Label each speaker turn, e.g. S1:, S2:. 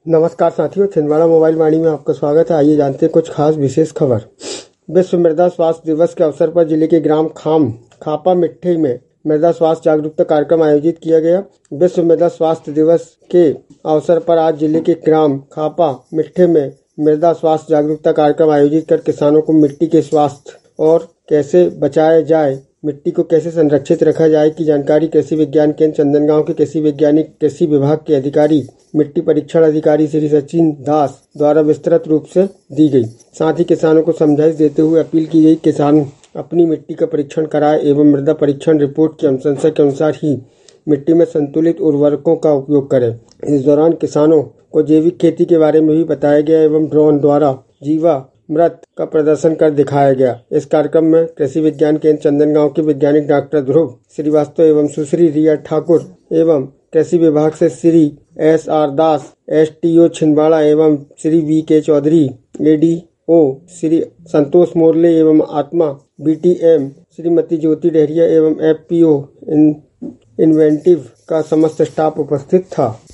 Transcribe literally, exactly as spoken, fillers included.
S1: नमस्कार साथियों, छिंदवाड़ा मोबाइल वाणी में आपका स्वागत है। आइए जानते हैं कुछ खास विशेष खबर। विश्व मृदा स्वास्थ्य दिवस के अवसर पर जिले के ग्राम खाम खापा मिट्टी में मृदा स्वास्थ्य जागरूकता कार्यक्रम आयोजित किया गया। विश्व मृदा स्वास्थ्य दिवस के अवसर पर आज जिले के ग्राम खापा मिट्टी में मृदा स्वास्थ्य जागरूकता कार्यक्रम आयोजित कर किसानों को मिट्टी के स्वास्थ्य और कैसे बचाया जाए, मिट्टी को कैसे संरक्षित रखा जाए की जानकारी कृषि विज्ञान केंद्र चंदनगांव के कृषि वैज्ञानिक कृषि विभाग के अधिकारी मिट्टी परीक्षण अधिकारी श्री सचिन दास द्वारा विस्तृत रूप से दी गई। साथ ही किसानों को समझाइश देते हुए अपील की गई किसान अपनी मिट्टी का परीक्षण कराए एवं मृदा परीक्षण रिपोर्ट की अनुशंसा के अनुसार ही मिट्टी में संतुलित उर्वरकों का उपयोग करें। इस दौरान किसानों को जैविक खेती के बारे में भी बताया गया एवं ड्रोन द्वारा जीवा मृत का प्रदर्शन कर दिखाया गया। इस कार्यक्रम में कृषि विज्ञान केंद्र चंदनगांव के वैज्ञानिक डॉक्टर ध्रुव श्रीवास्तव एवं सुश्री रिया ठाकुर एवं कृषि विभाग से Shri S R Das S T O Chhindwara एवं Shri V K Chaudhary A D O Shri Santosh Morle एवं ATMA B T M Shrimati Jyoti Dahariya एवं F P O in inventive का समस्त स्टाफ उपस्थित था।